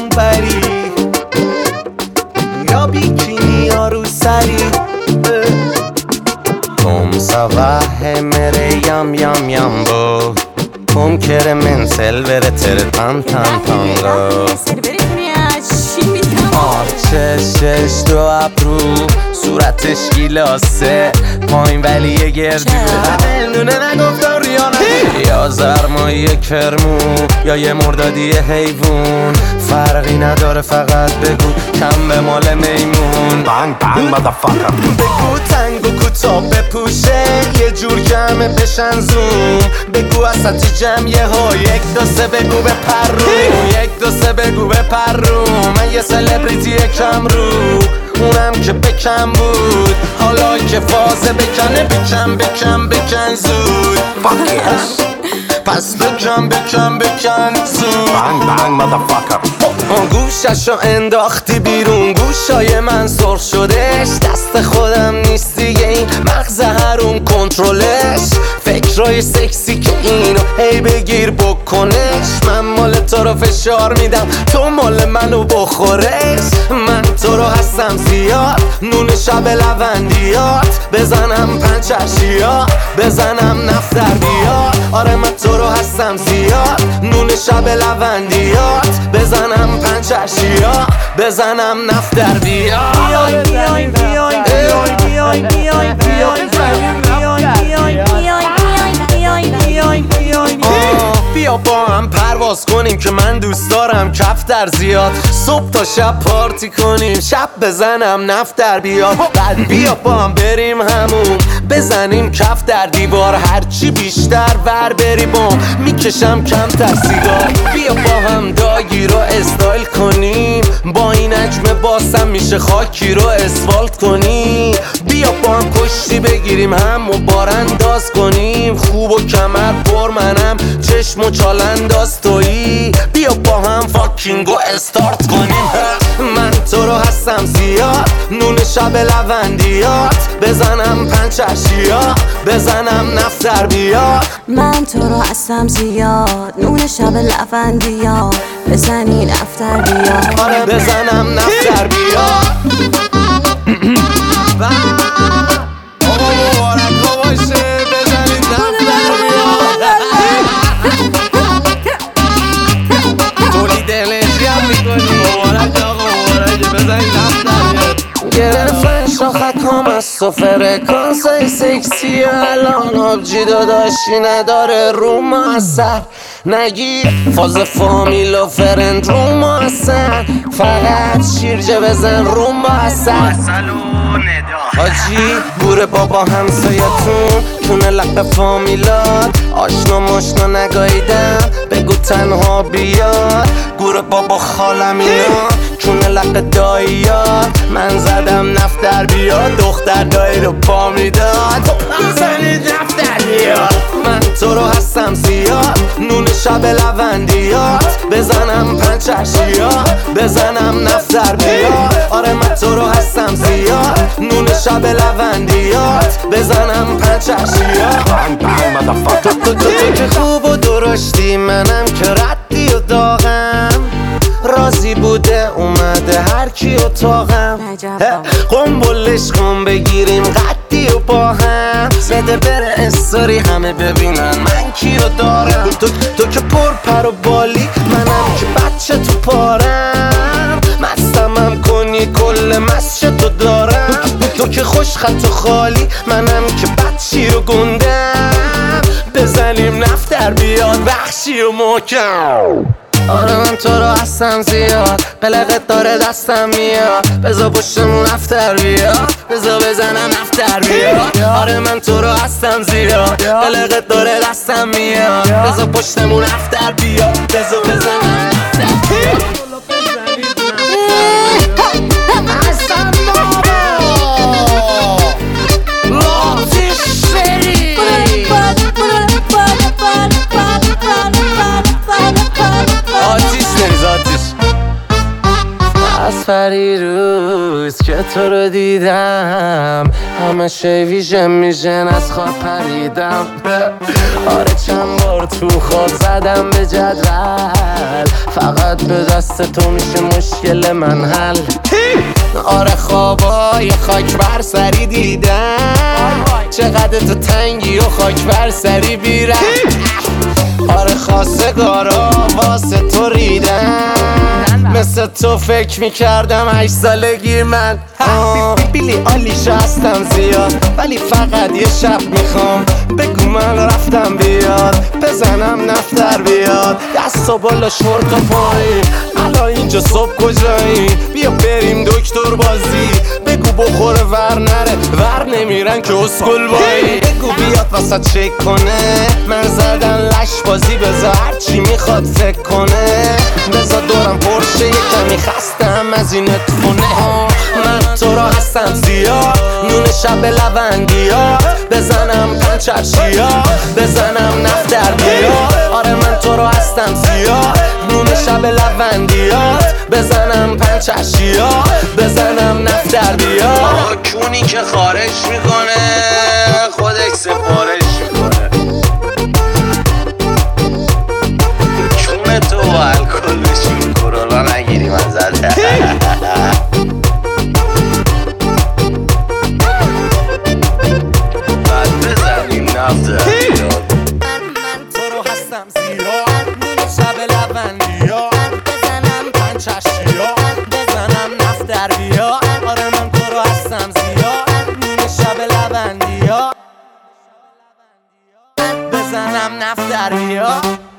اونوری یا بیکینی یا رو سری Kom savahe mere yam yam yambo Kom kere men selvere tere tan tan tango چشش دو ابرو صورتش گیلاسه پایین ولی یه گردی دونه نگفتم ریانه یا زرمایی کرمو یا یه مردادی حیوون فرقی نداره فقط بگو کم به مال میمون بانگ بانگ مادرفاکر بگو تنگ و کوتاه بپوشه یه جور جمعه بشن زوم بگو اساتی جمعیه ها یک دو سه بگو به پرروم یک دو سه بگو به پرروم من یه سلبریتی کم رو اونم که بکم بود حالا که فازه بکنه بکن زود Fuck yes پس بکن زود بانگ بانگ مادرفاکر گوششو انداختی بیرون گوشای من سرخ شدش دست خودم نیست دیگه این مغز هرون کنترلش فکرای سکسی که اینو هی بگیر بکنش من مال تو رو فشار میدم تو مال منو بخورش من تو رو هستم زیاد نون شب لوندیات بزنم پنچشیا بزنم نفتر بیاد آره من تو رو هستم زیاد نون شب لوندیات بزنم پنچشیا بزنم نفتر بیاد بیا با هم پرواز کنیم که من دوست دارم کفتر زیاد صبح تا شب پارتی کنیم شب بزنم نفتر بیاد بعد بیا با هم بریم همون بزنیم کف در دیوار هرچی بیشتر ور بری بام میکشم کمتر سیگار بیا با هم داگی رو استایل کنیم با این حجم باسم میشه خاکی رو اسفالت کنیم بیا با هم کشتی بگیریم هم و بارانداز کنیم خوب و کمر پر منم چشم و چالنداز تویی بیا با هم فاکینگو استارت کنیم من تو رو هستم زیاد نون شب لوندیات بزنم پنچشیا بزنم نفتر بیاد من تو رو هستم زیاد نون شب لوندیات بزنی نفتر بیاد آره بزنم نفتر بیاد آقا مبارکا باشه بزنید نفتر بیاد تولید انرژی هم میکنی مبارک آقا مبارک بزنید نفتر بیاد گرفتن شاخکام از تو فرکانسای سکسی الان آبجی داداشی نداره رو ما اثر نگیر فاز فامیل و فرند رو ما اثر فقط شیرجه بزن رو ما اثر حاجی گوره بابا همسایتون تونه لق فامیلات آشنا ماشنا نگاییدم بگو تنها بیاد گوره بابا خالم اینا تونه لق داییات من زدم نفتر بیاد دختر دایی رو پا میداد زنید نفتر بیاد من تو رو هستم زیاد نون شب لوندیات بزنم پنچشیا بزنم نفتر بیاد آره من تو رو هستم زیاد نون شب لوندیات بزنم پنچشیا بانگ بانگ مادرفاکر تو که خوب و درشتی منم که ردی و داغم راضی بوده اومده هر کی اتاقم قنبلش کن بگیریم قدی و با هم زده بره استوری همه ببینن من کی رو دارم تو که پر پر و بالی منم که بچه تو پارم مستمم کنی کل مسجد تو دارم تو که خوش خط و خالی منم که بچی رو گندم بزنیم نفتر بیاد وحشی و محکم آره من تو رو هستم زیاد قلقت داره دستم میاد بزا پشتمون نفتر بیاد بزا بزنم نفتر بیاد آره من تو رو هستم زیاد قلقت داره دستم میاد بزا پشتمون نفتر بیاد بزا بزنم نفتر بیاد از پریروز که تو رو دیدم همه شی ویژن میشن از خواب پریدم آره چند بار تو خواب زدم به جدول اول، فقط به دست تو میشه مشکل من حل. آره خوابای خاک بر سری دیدم، چقدر تو تنگی و خاک بر سری بیرم. آره خواستگارا واسه تو ریدم، مثل تو فکر میکردم 8 سالگی من. بیلی آلیش هستم زیاد، ولی فقط یه شب میخوام بگو من رفتم بیاد، بزنم نفتر بیاد. دست و بالا شورت و پایی، الان اینجا صبح کجایی؟ بیا بریم دکتر بازی، بگو بخوره ور نره، ور نمیرن که اسکل بایی. بگو بیاد واسه چک کنه، من زدن لش بازی، بذار هرچی میخواد فکر کنه. بذار دورم پرشه یه کمی خستم از این اتفونه. من تو را هستم زیاد، نون شب لوندیات، بزنم پنچرشیا، بزنم نفت در بیا. آره من تو را هستم زیاد، نون شب لوندیات، بزنم پنچرشیا، بزنم نفت در بیا. کونی که خارج میکنه خودش سفارش میکنه، کون تو و الکل بشین کرونا نگیری من زده. بعد بزنیم نفت بیاد. من تو رو هستم زیاد، نون شب لوندیات، بزنم پنچرشیا، بزنم نفت در بیا. آره من تو رو هستم زیاد، نون شب لوندیات، بزنم نفت در بیا.